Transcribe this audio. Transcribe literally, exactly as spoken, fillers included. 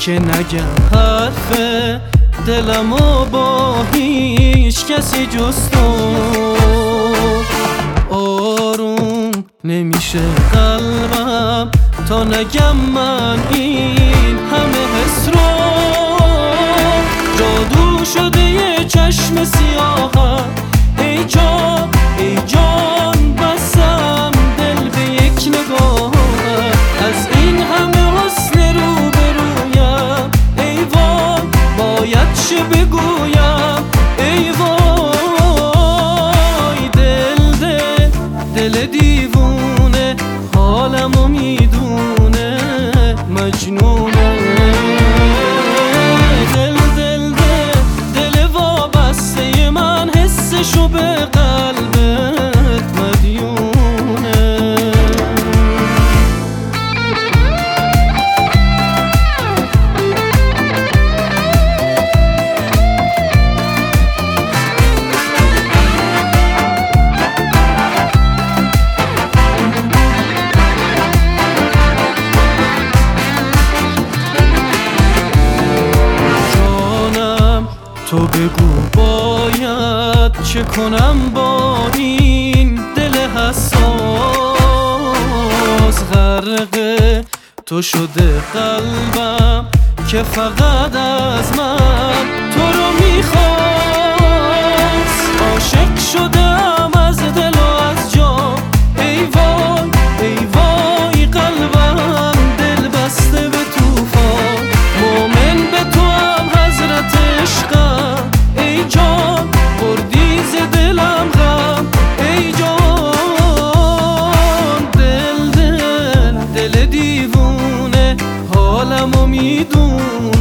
که نگم حرف دلمو با هیچ کسی جز تو. آروم نمیشه قلبم تا نگم من این همه حس رو. جادو شده یه چشم سیاهم، ای جان ای جان بسم دل به یک نگاه. از این همه حسن رو برویم ای وای باید چه بگویم ای وای. دل دل دل دیوونه حالمو میدونه مجنونه. دل دل دل دل وابسته من حسشو به قلبت مدیونه. تو بگو باید چه کنم با این دل حساس. غرق تو شده قلبم که فقط از من تو رو میخواست. عاشق شدم از دل و از جان ای وای ای وای. قلبم دل بسته به طوفان، مومن به تو هم حضرت عشقم ای جان. بردی ز دلم غم ای جان. دل دل دل دیوونه حالمو میدونه